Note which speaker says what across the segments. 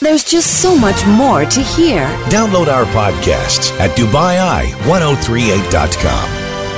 Speaker 1: There's just so much more to hear.
Speaker 2: Download our podcasts at DubaiI1038.com.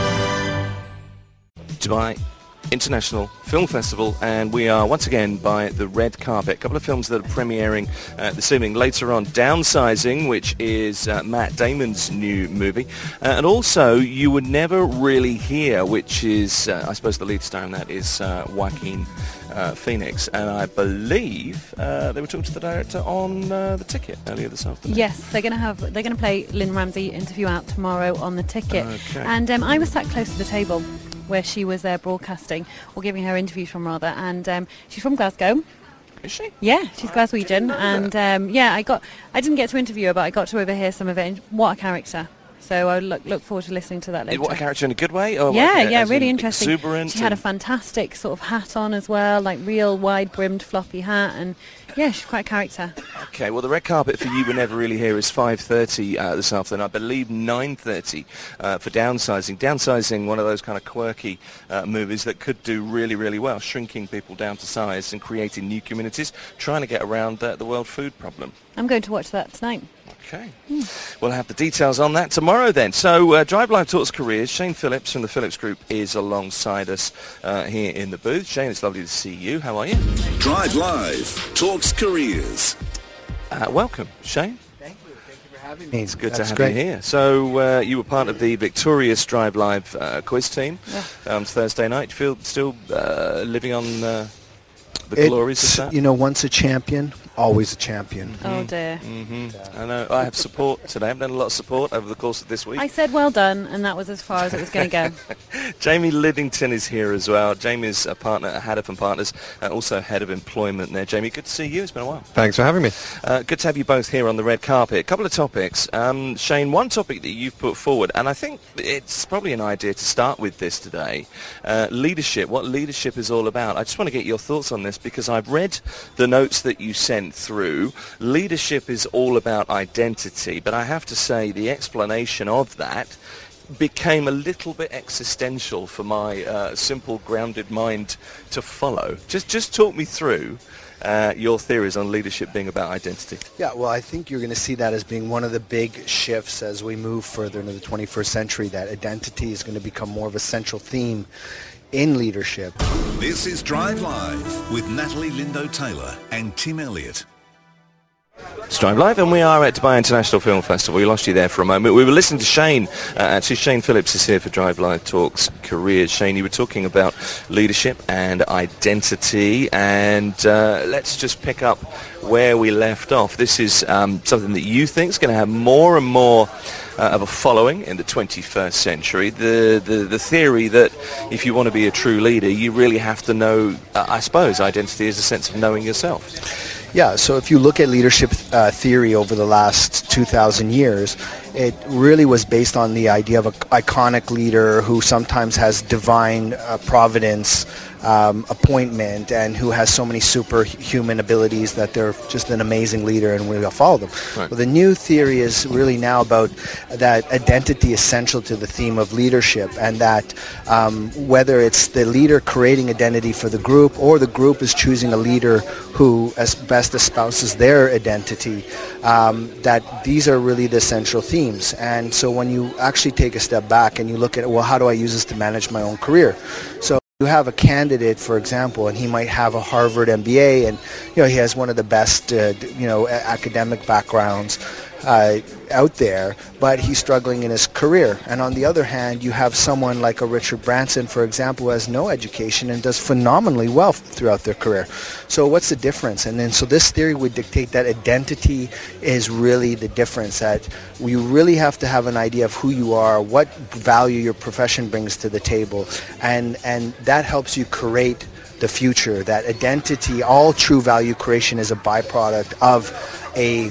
Speaker 3: Dubai International Film Festival, and we are once again by the red carpet. A couple of films that are premiering this evening. Later on, Downsizing, which is Matt Damon's new movie, and also You Would Never Really Hear, which is, I suppose the lead star in that is Joaquin Phoenix, and I believe they were talking to the director on the ticket earlier this afternoon.
Speaker 4: Yes, they're going to play Lynn Ramsey interview out tomorrow on the ticket.
Speaker 3: Okay.
Speaker 4: And I was sat close to the table where she was broadcasting, or giving her interviews from rather, and she's from Glasgow.
Speaker 3: Is she?
Speaker 4: Yeah, she's Glaswegian, and I didn't get to interview her, but I got to overhear some of it. And what a character! So I look forward to listening to that later.
Speaker 3: What a character in a good way? Or
Speaker 4: Yeah, really interesting.
Speaker 3: Exuberant.
Speaker 4: She had a fantastic sort of hat on as well, like real wide-brimmed floppy hat, and yeah, she's quite a character.
Speaker 3: Okay, well, the red carpet for You Were Never Really Here is 5:30 this afternoon. I believe 9:30 for Downsizing. Downsizing, one of those kind of quirky movies that could do really, really well, shrinking people down to size and creating new communities, trying to get around the world food problem.
Speaker 4: I'm going to watch that tonight.
Speaker 3: Okay. We'll have the details on that tomorrow then. So Drive Live Talks Careers. Shane Phillips from the Phillips Group is alongside us here in the booth. Shane, it's lovely to see you. How are you?
Speaker 5: Drive Live Talks Careers.
Speaker 3: Welcome, Shane.
Speaker 6: Thank you for having me.
Speaker 3: It's good to have you here. So you were part of the victorious Drive Live quiz team Thursday night. Do you feel still living on the glories of that?
Speaker 6: You know, once a champion, always a champion.
Speaker 4: Oh dear.
Speaker 3: I know. I have support today. I've done a lot of support over the course of this week.
Speaker 4: I said well done, and that was as far as it was going to go.
Speaker 3: Jamie Liddington is here as well. Jamie's a partner at Haddon Partners, also head of employment there. Jamie, good to see you. It's been a while.
Speaker 7: Thanks for having me.
Speaker 3: Good to have you both here on the red carpet. A couple of topics. Shane, one topic that you've put forward, and I think it's probably an idea to start with this today, leadership, what leadership is all about. I just want to get your thoughts on this because I've read the notes that you sent through. Leadership is all about identity, but I have to say the explanation of that became a little bit existential for my simple, grounded mind to follow. Just talk me through your theories on leadership being about identity.
Speaker 6: Yeah, well, I think you're going to see that as being one of the big shifts as we move further into the 21st century, that identity is going to become more of a central theme in leadership.
Speaker 5: This is Drive Live with Natalie Lindo-Taylor and Tim Elliott.
Speaker 3: It's Drive Live, and we are at Dubai International Film Festival. We lost you there for a moment. We were listening to Shane. Actually, Shane Phillips is here for Drive Live Talks Careers. Shane, you were talking about leadership and identity, and let's just pick up where we left off. This is something that you think is going to have more and more of a following in the 21st century. The theory that if you want to be a true leader, you really have to know, I suppose, identity is a sense of knowing yourself.
Speaker 6: Yeah, so if you look at leadership theory over the last 2,000 years, it really was based on the idea of an iconic leader who sometimes has divine providence, appointment, and who has so many superhuman abilities that they're just an amazing leader and we'll follow them.
Speaker 3: Right.
Speaker 6: Well, the new theory is really now about that identity is central to the theme of leadership, and that whether it's the leader creating identity for the group or the group is choosing a leader who as best espouses their identity, that these are really the central themes. And so when you actually take a step back and you look at, well, how do I use this to manage my own career? So you have a candidate, for example, and he might have a Harvard MBA, and he has one of the best academic backgrounds out there, but he's struggling in his career. And on the other hand, you have someone like a Richard Branson, for example, who has no education and does phenomenally well throughout their career. So what's the difference? And then so this theory would dictate that identity is really the difference, that you really have to have an idea of who you are, what value your profession brings to the table, and that helps you create the future. That identity, all true value creation is a byproduct of a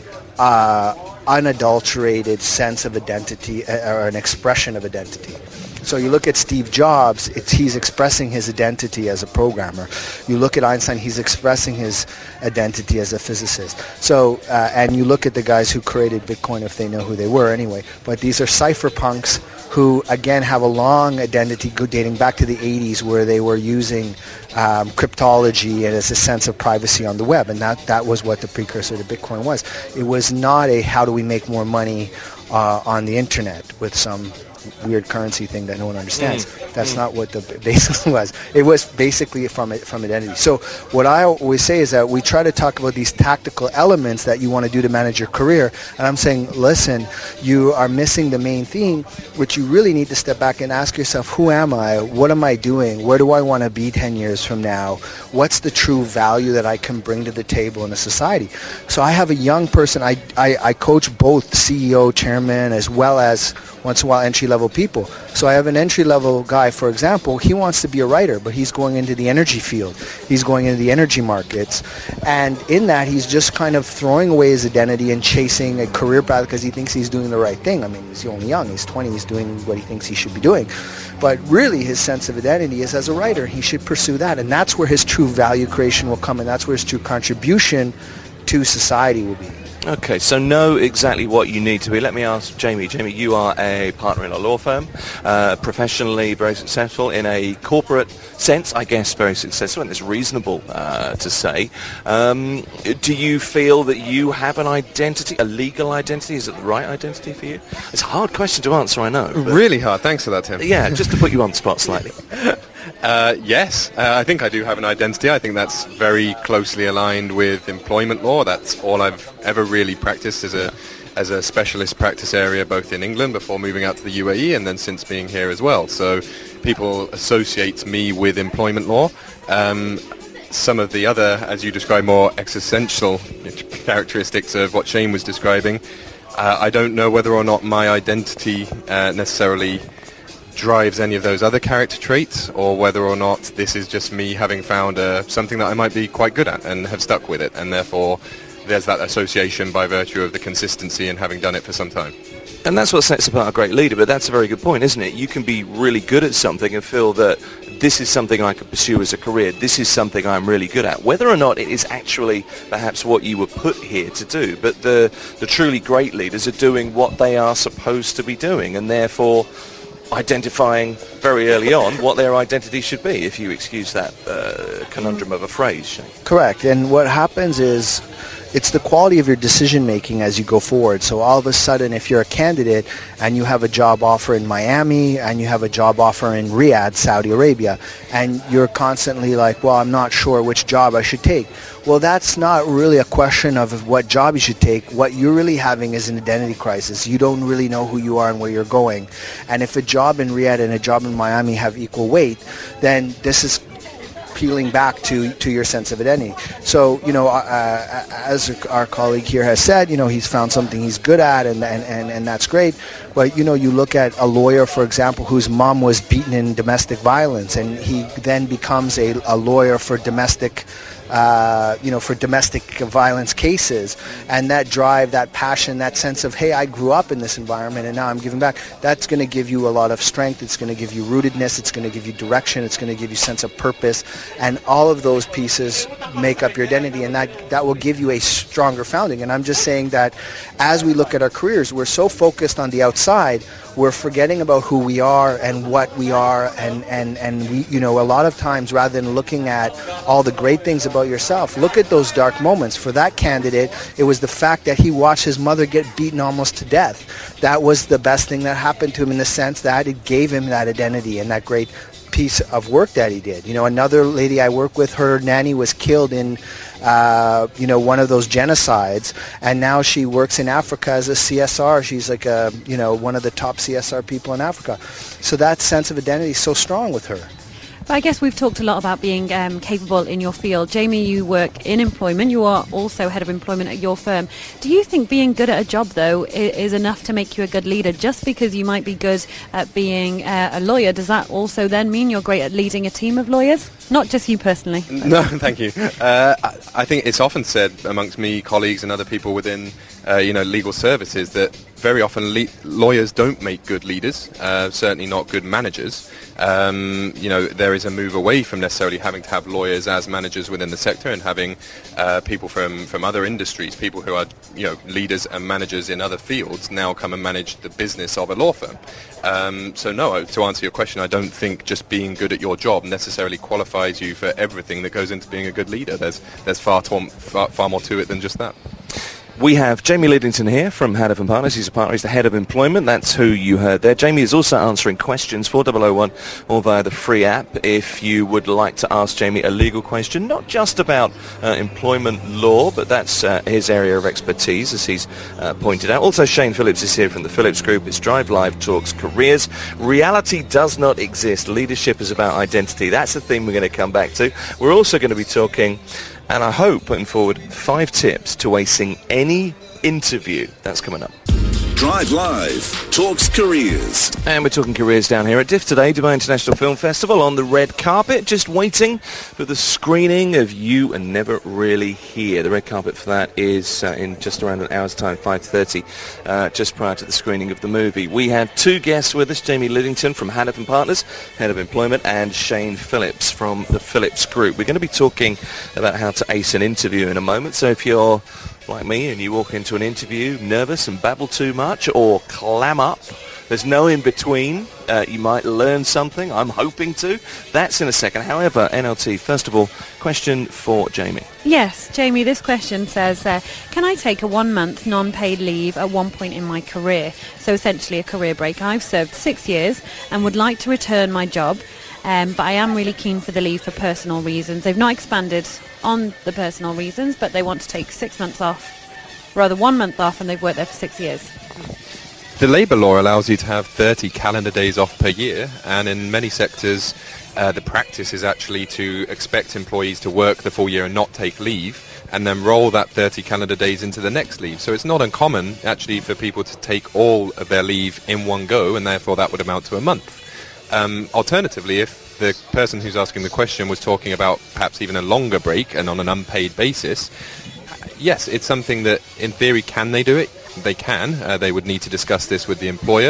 Speaker 6: unadulterated sense of identity, or an expression of identity. So you look at Steve Jobs, he's expressing his identity as a programmer. You look at Einstein, he's expressing his identity as a physicist. So, and you look at the guys who created Bitcoin, if they know who they were anyway, but these are cypherpunks who, again, have a long identity dating back to the 80s where they were using cryptology and as a sense of privacy on the web. And that was what the precursor to Bitcoin was. It was not a how do we make more money on the internet with some weird currency thing that no one understands. That's not what the basis was. It was basically from identity. So what I always say is that we try to talk about these tactical elements that you want to do to manage your career, and I'm saying, listen, you are missing the main theme, which you really need to step back and ask yourself, who am I? What am I doing? Where do I want to be 10 years from now? What's the true value that I can bring to the table in a society? So I have a young person. I coach both CEO, chairman, as well as once in a while entry-level people. So I have an entry-level guy, for example, he wants to be a writer, but he's going into the energy field. He's going into the energy markets. And in that, he's just kind of throwing away his identity and chasing a career path because he thinks he's doing the right thing. I mean, he's only young. He's 20. He's doing what he thinks he should be doing. But really, his sense of identity is as a writer. He should pursue that. And that's where his true value creation will come, and that's where his true contribution to society will be.
Speaker 3: Okay, so know exactly what you need to be. Let me ask Jamie. Jamie, you are a partner in a law firm, professionally very successful, in a corporate sense, I guess very successful, and it's reasonable to say. Do you feel that you have an identity, a legal identity? Is it the right identity for you? It's a hard question to answer, I know.
Speaker 7: Really hard. Thanks for that, Tim.
Speaker 3: Yeah, just to put you on the spot slightly.
Speaker 7: Yes, I think I do have an identity. I think that's very closely aligned with employment law. That's all I've ever really practiced as a specialist practice area, both in England before moving out to the UAE and then since being here as well. So people associate me with employment law. Some of the other, as you described, more existential characteristics of what Shane was describing, I don't know whether or not my identity necessarily drives any of those other character traits, or whether or not this is just me having found something that I might be quite good at and have stuck with it, and therefore there's that association by virtue of the consistency and having done it for some time.
Speaker 3: And that's what sets apart a great leader, but that's a very good point, isn't it? You can be really good at something and feel that this is something I could pursue as a career, this is something I'm really good at, whether or not it is actually perhaps what you were put here to do. But the truly great leaders are doing what they are supposed to be doing, and therefore identifying very early on what their identity should be, if you excuse that conundrum of a phrase, Shane.
Speaker 6: Correct. And what happens is it's the quality of your decision making as you go forward. So all of a sudden, if you're a candidate and you have a job offer in Miami and you have a job offer in Riyadh, Saudi Arabia, and you're constantly like, well, I'm not sure which job I should take. Well, that's not really a question of what job you should take. What you're really having is an identity crisis. You don't really know who you are and where you're going. And if a job in Riyadh and a job in Miami have equal weight, then this is peeling back to your sense of identity. So, as our colleague here has said, he's found something he's good at, and that's great. But, you look at a lawyer, for example, whose mom was beaten in domestic violence, and he then becomes a lawyer for domestic violence cases, and that drive, that passion, that sense of, hey, I grew up in this environment and now I'm giving back, that's going to give you a lot of strength, it's going to give you rootedness, it's going to give you direction, it's going to give you sense of purpose, and all of those pieces make up your identity, and that will give you a stronger founding. And I'm just saying that as we look at our careers, we're so focused on the outside, we're forgetting about who we are and what we are, and we, a lot of times, rather than looking at all the great things about yourself, look at those dark moments. For that candidate, it was the fact that he watched his mother get beaten almost to death. That was the best thing that happened to him, in the sense that it gave him that identity and that great piece of work that he did. Another lady I work with, her nanny was killed in one of those genocides, and now she works in Africa as a CSR. She's like one of the top CSR people in Africa. So that sense of identity is so strong with her.
Speaker 4: But I guess we've talked a lot about being capable in your field. Jamie, you work in employment. You are also head of employment at your firm. Do you think being good at a job, though, is enough to make you a good leader? Just because you might be good at being a lawyer, does that also then mean you're great at leading a team of lawyers? Not just you personally.
Speaker 7: No, thank you. I think it's often said amongst me, colleagues and other people within legal services that very often lawyers don't make good leaders, certainly not good managers. There is a move away from necessarily having to have lawyers as managers within the sector and having people from other industries, people who are leaders and managers in other fields now come and manage the business of a law firm. So no, to answer your question, I don't think just being good at your job necessarily qualifies you for everything that goes into being a good leader. There's far more to it than just that.
Speaker 3: We have Jamie Lidington here from Hannafin Partners. He's the head of employment. That's who you heard there. Jamie is also answering questions 4001 or via the free app if you would like to ask Jamie a legal question, not just about employment law, but that's his area of expertise, as he's pointed out. Also, Shane Phillips is here from the Phillips Group. It's Drive Live Talks Careers. Reality does not exist. Leadership is about identity. That's the theme we're going to come back to. We're also going to be talking, and I hope putting forward 5 tips to acing any interview. That's coming up.
Speaker 5: Drive Live Talks Careers.
Speaker 3: And we're talking careers down here at DIFF today, Dubai International Film Festival, on the red carpet, just waiting for the screening of You Are Never Really Here. The red carpet for that is in just around an hour's time, 5:30, just prior to the screening of the movie. We have 2 guests with us, Jamie Lidington from Hannafin Partners, Head of Employment, and Shane Phillips from the Phillips Group. We're going to be talking about how to ace an interview in a moment, so if you're like me and you walk into an interview nervous and babble too much or clam up, there's no in between. You might learn something. I'm hoping to. That's in a second. However, NLT, first of all, question for Jamie.
Speaker 4: Yes, Jamie, this question says, can I take a 1-month non-paid leave at one point in my career? So essentially a career break. I've served 6 years and would like to return my job, but I am really keen for the leave for personal reasons. They've not expanded on the personal reasons, but they want to take 6 months off, rather 1 month off, and they've worked there for 6 years.
Speaker 7: The labour law allows you to have 30 calendar days off per year, and in many sectors the practice is actually to expect employees to work the full year and not take leave, and then roll that 30 calendar days into the next leave. So it's not uncommon actually for people to take all of their leave in one go, and therefore that would amount to a month. Alternatively, if the person who's asking the question was talking about perhaps even a longer break and on an unpaid basis, yes, it's something that in theory can they do it? They can. They would need to discuss this with the employer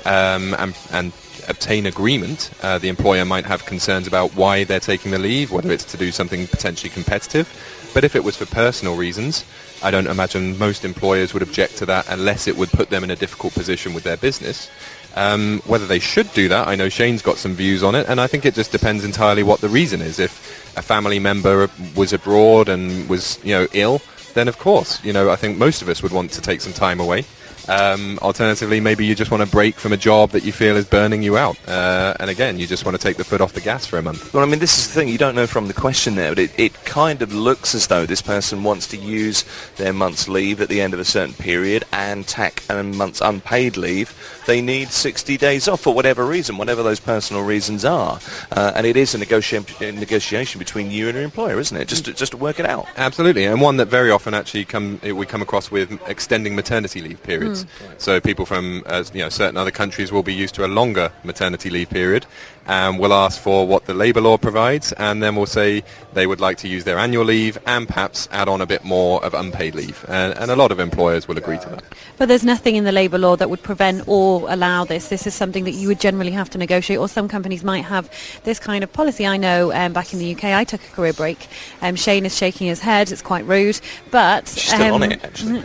Speaker 7: and obtain agreement. The employer might have concerns about why they're taking the leave, whether it's to do something potentially competitive. But if it was for personal reasons, I don't imagine most employers would object to that unless it would put them in a difficult position with their business. Whether they should do that, I know Shane's got some views on it, and I think it just depends entirely what the reason is. If a family member was abroad and was, ill, then of course, I think most of us would want to take some time away. Alternatively, maybe you just want to break from a job that you feel is burning you out. And again, you just want to take the foot off the gas for a month.
Speaker 3: Well, I mean, this is the thing. You don't know from the question there, but it kind of looks as though this person wants to use their month's leave at the end of a certain period and tack a month's unpaid leave. They need 60 days off for whatever reason, whatever those personal reasons are. And it is a negotiation between you and your employer, isn't it? Just to work it out.
Speaker 7: Absolutely. And one that very often actually we come across with extending maternity leave periods. So people from certain other countries will be used to a longer maternity leave period, and will ask for what the labour law provides, and then will say they would like to use their annual leave and perhaps add on a bit more of unpaid leave. And a lot of employers will agree to that.
Speaker 4: But there's nothing in the labour law that would prevent or allow this. This is something that you would generally have to negotiate, or some companies might have this kind of policy. I know back in the UK I took a career break. Shane is shaking his head. It's quite rude. But
Speaker 3: she's still on it, actually.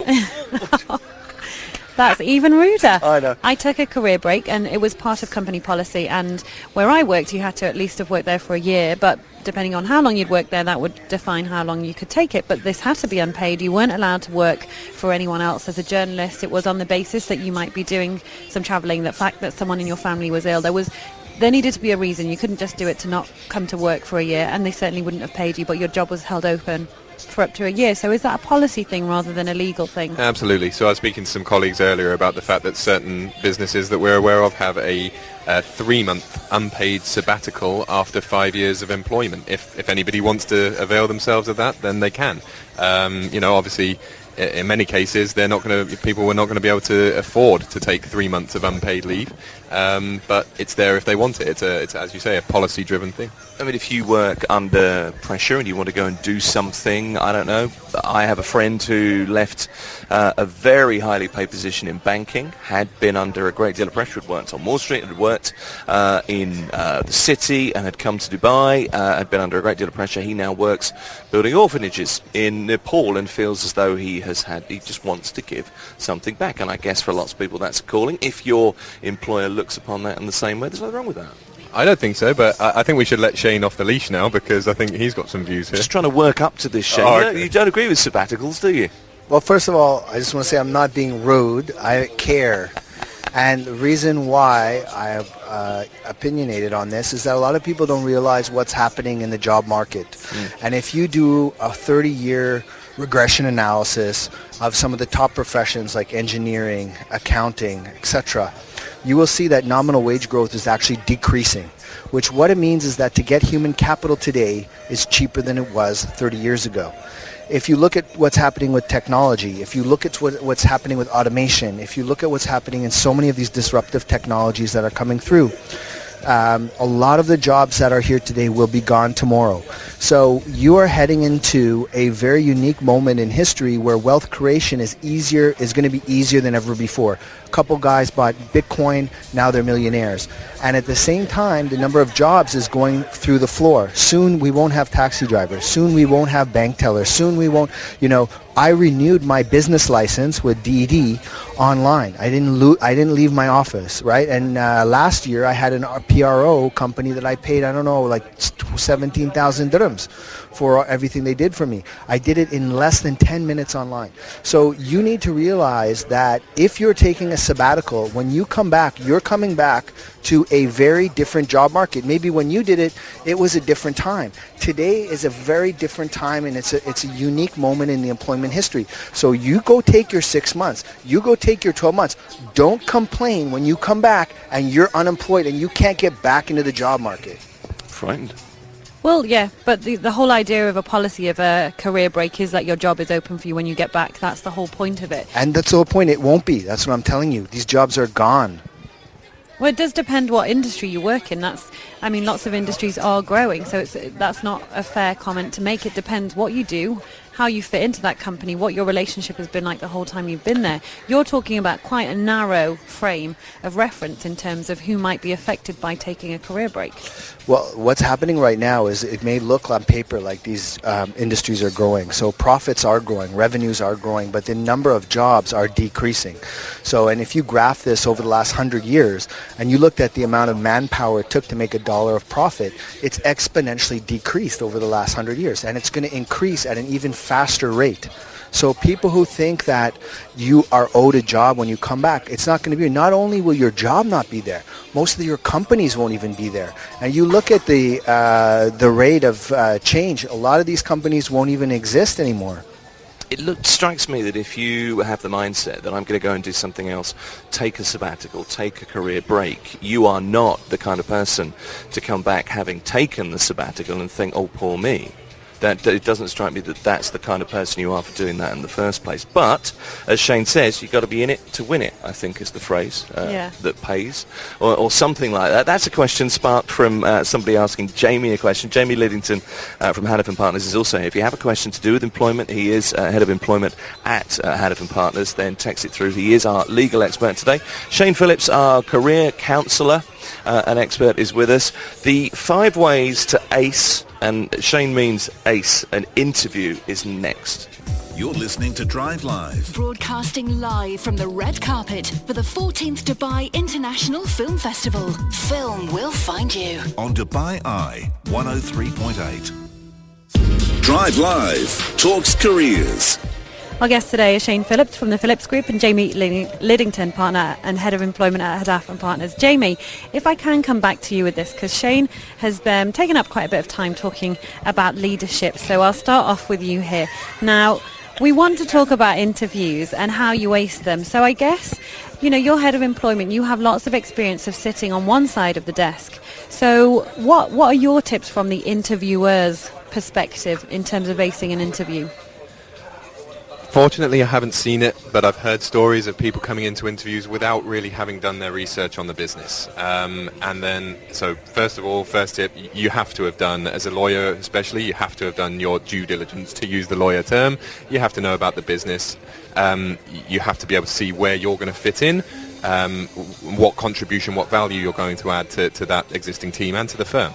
Speaker 4: That's even ruder.
Speaker 3: I know.
Speaker 4: I took a career break, and it was part of company policy, and where I worked you had to at least have worked there for a year, but depending on how long you'd worked there, that would define how long you could take it. But this had to be unpaid. You weren't allowed to work for anyone else as a journalist. It was on the basis that you might be doing some travelling, the fact that someone in your family was ill. There needed to be a reason. You couldn't just do it to not come to work for a year, and they certainly wouldn't have paid you, but your job was held open for up to a year. So is that a policy thing rather than a legal thing?
Speaker 7: Absolutely. So I was speaking to some colleagues earlier about the fact that certain businesses that we're aware of have a a 3-month unpaid sabbatical after 5 years of employment. If anybody wants to avail themselves of that, then they can. Obviously, in many cases, people were not going to be able to afford to take 3 months of unpaid leave, but it's there if they want it. It's as you say, a policy-driven thing.
Speaker 3: I mean, if you work under pressure and you want to go and do something, I don't know. I have a friend who left a very highly paid position in banking, had been under a great deal of pressure, had worked on Wall Street, had worked in the city and had come to Dubai, had been under a great deal of pressure. He now works building orphanages in Nepal and feels as though he just wants to give something back. And I guess for lots of people that's a calling. If your employer looks upon that in the same way, there's nothing wrong with that.
Speaker 7: I don't think so, but I think we should let Shane off the leash now because I think he's got some views here.
Speaker 3: Just trying to work up to this, Shane.
Speaker 7: Okay.
Speaker 3: You don't agree with sabbaticals, do you?
Speaker 6: Well, first of all, I just want to say I'm not being rude. I care. And the reason why I have opinionated on this is that a lot of people don't realize what's happening in the job market. And if you do a 30-year regression analysis of some of the top professions like engineering, accounting, etc., you will see that nominal wage growth is actually decreasing, which what it means is that to get human capital today is cheaper than it was 30 years ago. If you look at what's happening with technology, if you look at what's happening with automation, if you look at what's happening in so many of these disruptive technologies that are coming through, a lot of the jobs that are here today will be gone tomorrow. So you are heading into a very unique moment in history where wealth creation is going to be easier than ever before. A couple guys bought Bitcoin, now they're millionaires. And at the same time, the number of jobs is going through the floor. Soon we won't have taxi drivers. Soon we won't have bank tellers. Soon we won't, I renewed my business license with DED online. I didn't leave my office, right? And last year I had an PRO company that I paid, like 17,000 dirhams for everything they did for me. I did it in less than 10 minutes online. So you need to realize that if you're taking a sabbatical, when you come back, you're coming back to a very different job market. Maybe when you did it, it was a different time. Today is a very different time, and it's a unique moment in the employment history. So you go take your 6 months. You go take your 12 months. Don't complain when you come back and you're unemployed and you can't get back into the job market.
Speaker 3: Frightened.
Speaker 4: Well, yeah, but the whole idea of a policy of a career break is that your job is open for you when you get back. That's the whole point of it.
Speaker 6: And that's the whole point. It won't be. That's what I'm telling you. These jobs are gone.
Speaker 4: Well, it does depend what industry you work in. Lots of industries are growing, so that's not a fair comment to make. It depends what you do, how you fit into that company, what your relationship has been like the whole time you've been there. You're talking about quite a narrow frame of reference in terms of who might be affected by taking a career break.
Speaker 6: Well, what's happening right now is it may look on paper like these industries are growing. So profits are growing, revenues are growing, but the number of jobs are decreasing. So, and if you graph this over the last 100 years and you looked at the amount of manpower it took to make $1 of profit, it's exponentially decreased over the last 100 years. And it's going to increase at an even faster rate. So people who think that you are owed a job when you come back, it's not going to be. Not only will your job not be there, most of your companies won't even be there. And you look at the rate of change, a lot of these companies won't even exist anymore.
Speaker 3: It strikes me that if you have the mindset that I'm going to go and do something else, take a sabbatical, take a career break, you are not the kind of person to come back having taken the sabbatical and think, oh, poor me. That it doesn't strike me that that's the kind of person you are for doing that in the first place. But, as Shane says, you've got to be in it to win it, I think is the phrase that pays, or something like that. That's a question sparked from somebody asking Jamie a question. Jamie Liddington from Hannafin Partners is also here. If you have a question to do with employment, he is head of employment at Hannafin Partners, then text it through. He is our legal expert today. Shane Phillips, our career counsellor, an expert, is with us. The 5 ways to ace, and Shane means ace, an interview, is next.
Speaker 5: You're listening to Drive Live.
Speaker 1: Broadcasting live from the red carpet for the 14th Dubai International Film Festival. Film will find you.
Speaker 5: On Dubai Eye 103.8. Drive Live talks careers.
Speaker 4: Our guest today is Shane Phillips from the Phillips Group and Jamie Liddington, partner and head of employment at Hannafin Partners. Jamie, if I can come back to you with this, because Shane has taken up quite a bit of time talking about leadership, so I'll start off with you here. Now, We want to talk about interviews and how you ace them. So I guess, you're head of employment. You have lots of experience of sitting on one side of the desk. So what are your tips from the interviewer's perspective in terms of acing an interview?
Speaker 7: Fortunately, I haven't seen it, but I've heard stories of people coming into interviews without really having done their research on the business. So first tip, you have to have done, as a lawyer especially, you have to have done your due diligence, to use the lawyer term. You have to know about the business. You have to be able to see where you're going to fit in, what contribution, what value you're going to add to that existing team and to the firm.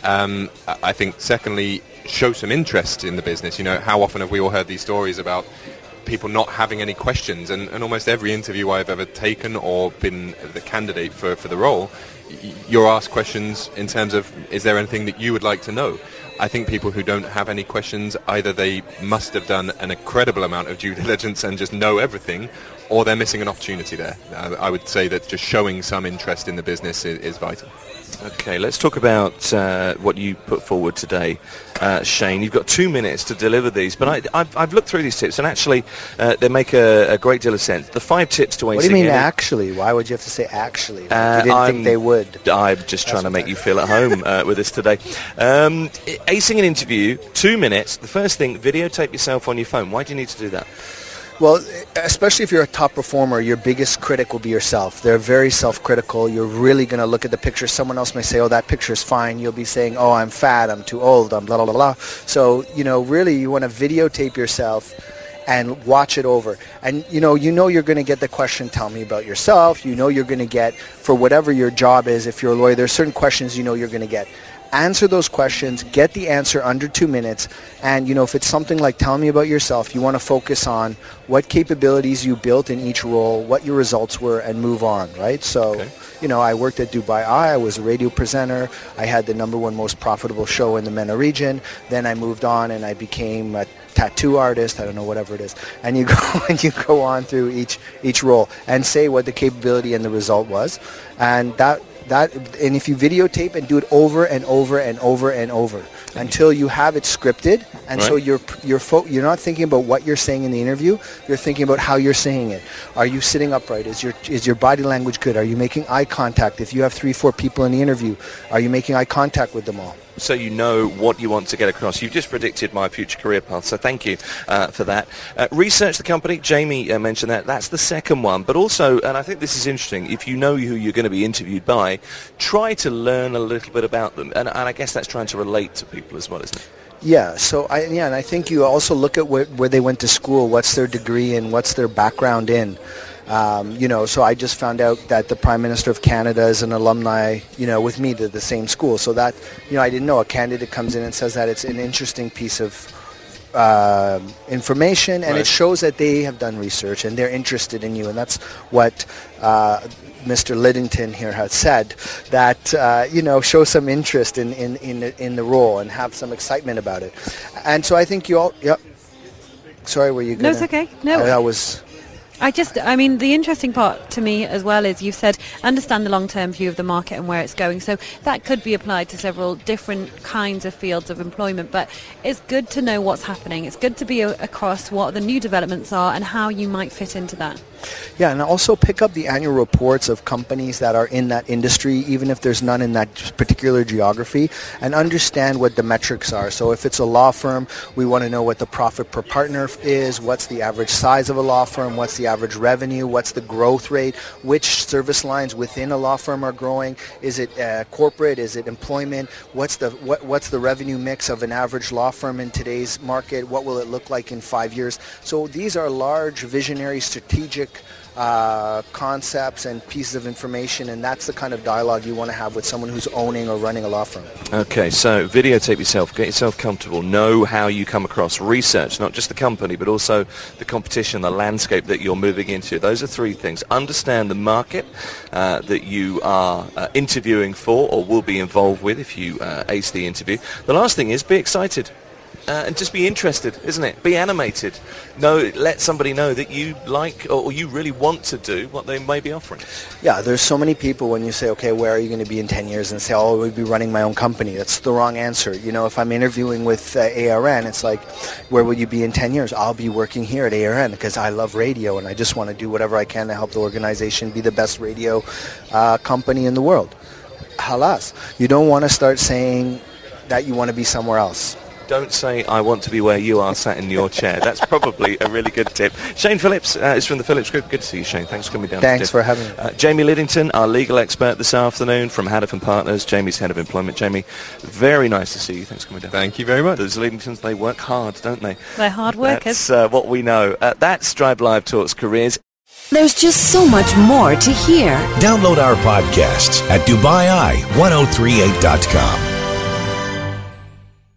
Speaker 7: I think, secondly, show some interest in the business. How often have we all heard these stories about people not having any questions, and almost every interview I've ever taken or been the candidate for the role, you're asked questions in terms of, is there anything that you would like to know? I think people who don't have any questions, either they must have done an incredible amount of due diligence and just know everything, or they're missing an opportunity there. I would say that just showing some interest in the business is vital.
Speaker 3: Okay, let's talk about what you put forward today, Shane. You've got 2 minutes to deliver these, but I've looked through these tips, and actually they make a great deal of sense. The 5 tips to acing.
Speaker 6: What do you mean actually? Why would you have to say actually? You didn't think they would.
Speaker 3: I'm just trying to make you feel at home with us today. Acing an interview, 2 minutes. The first thing, videotape yourself on your phone. Why do you need to do that?
Speaker 6: Well, especially if you're a top performer, your biggest critic will be yourself. They're very self-critical. You're really going to look at the picture. Someone else may say, oh, that picture's fine. You'll be saying, oh, I'm fat, I'm too old, I'm blah, blah, blah, blah. So, really you want to videotape yourself and watch it over. And, you're going to get the question, tell me about yourself. You're going to get, for whatever your job is, if you're a lawyer, there's certain questions you're going to get. Answer those questions, get the answer under 2 minutes, and if it's something like tell me about yourself, you want to focus on what capabilities you built in each role, what your results were, and move on, right? So,
Speaker 3: okay.
Speaker 6: I worked at Dubai Eye, I was a radio presenter, I had the #1 most profitable show in the MENA region, then I moved on and I became a tattoo artist, I don't know, whatever it is, and you go on through each role and say what the capability and the result was, and and if you videotape and do it over and over and over and over until you have it scripted, and right. So you're not thinking about what you're saying in the interview, you're thinking about how you're saying it. Are you sitting upright? Is your body language good? Are you making eye contact? If you have 3-4 people in the interview, are you making eye contact with them all?
Speaker 3: So you know what you want to get across. You've just predicted my future career path, so thank you for that. Research the company. Jamie mentioned that. That's the second one. But also, and I think this is interesting, if you know who you're going to be interviewed by, try to learn a little bit about them. And I guess that's trying to relate to people as well, isn't it?
Speaker 6: Yeah, and I think you also look at where they went to school, what's their degree in, what's their background in. So I just found out that the Prime Minister of Canada is an alumni, with me to the same school. So that, I didn't know. A candidate comes in and says that. It's an interesting piece of information, and right. It shows that they have done research and they're interested in you. And that's what Mr. Liddington here has said, that, show some interest in the role and have some excitement about it. And so I think you all, yep. Sorry, were you going to?
Speaker 4: No, it's okay. No.
Speaker 6: That was...
Speaker 4: the interesting part to me as well is you've said understand the long-term view of the market and where it's going. So that could be applied to several different kinds of fields of employment, but it's good to know what's happening. It's good to be across what the new developments are and how you might fit into that.
Speaker 6: Yeah, and also pick up the annual reports of companies that are in that industry, even if there's none in that particular geography, and understand what the metrics are. So if it's a law firm, we want to know what the profit per partner is, what's the average size of a law firm, what's the average revenue, what's the growth rate, which service lines within a law firm are growing, is it corporate, is it employment, what's the revenue mix of an average law firm in today's market, what will it look like in 5 years. So these are large, visionary, strategic concepts and pieces of information, and that's the kind of dialogue you want to have with someone who's owning or running a law firm.
Speaker 3: Okay, so videotape yourself, get yourself comfortable, know how you come across, research not just the company but also the competition, the landscape that you're moving into. Those are 3 things. Understand the market that you are interviewing for or will be involved with if you ace the interview. The last thing is be excited. and just be interested, isn't it? Be animated. Let somebody know that you like or you really want to do what they may be offering.
Speaker 6: Yeah, there's so many people when you say, okay, where are you going to be in 10 years? And say, oh, we'll be running my own company. That's the wrong answer. You know, if I'm interviewing with ARN, it's like, where will you be in 10 years? I'll be working here at ARN because I love radio and I just want to do whatever I can to help the organization be the best radio company in the world. Halas. You don't want to start saying that you want to be somewhere else.
Speaker 3: Don't say, I want to be where you are sat in your chair. That's probably a really good tip. Shane Phillips is from the Phillips Group. Good to see you, Shane. Thanks for coming down.
Speaker 6: Thanks for having me.
Speaker 3: Jamie Liddington, our legal expert this afternoon from Haddock & Partners. Jamie's head of employment. Jamie, very nice to see you. Thanks for coming down.
Speaker 7: Thank you very much.
Speaker 3: Those Liddingtons, they work hard, don't they?
Speaker 4: They're hard workers.
Speaker 3: That's what we know. That's Drive Live Talks Careers.
Speaker 1: There's just so much more to hear.
Speaker 2: Download our podcasts at DubaiEye1038.com.